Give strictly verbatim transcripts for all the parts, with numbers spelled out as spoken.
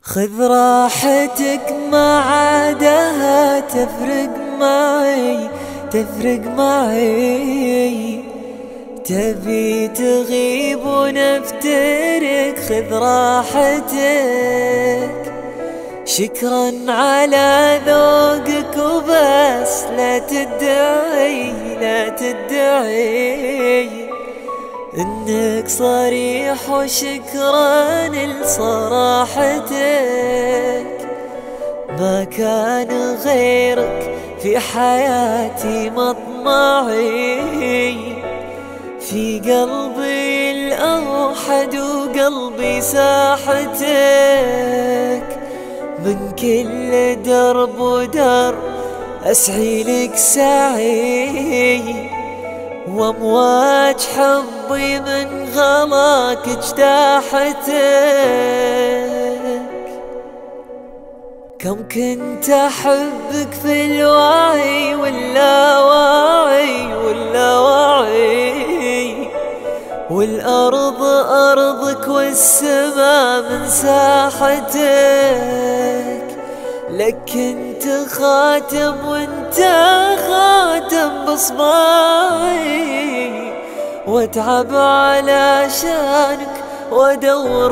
خذ راحتك ما عادها تفرق معي تفرق معي. تبي تغيب ونفترق خذ راحتك. شكرا على ذوقك وبس لا تدعي لا تدعي انك صريح وشكرا لصراحتك. ما كان غيرك في حياتي مطمعي، في قلبي الأوحد وقلبي ساحتك. من كل درب ودرب أسعي لك سعي، وامواج حبي من غلاك اجتاحتك. كم كنت أحبك في الوعي واللاوعي واللاوعي، والأرض أرضك والسما من ساحتك. لك كنت خاتم وانت خاتم بصباعي، واتعب علشانك وادور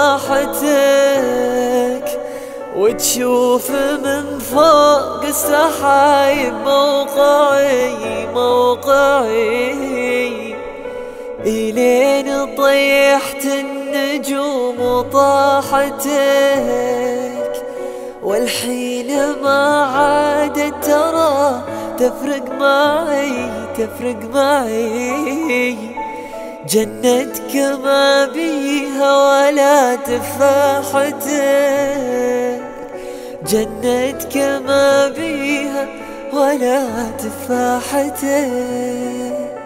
راحتك. وتشوف من فوق السحايب موقعي موقعي، إلين طيحت النجوم وطاحتك. والحين ما عادت ترى تفرق معي تفرق معي. جنتك ما بيها ولا تفاحتك، جنتك ما بيها ولا تفاحتك.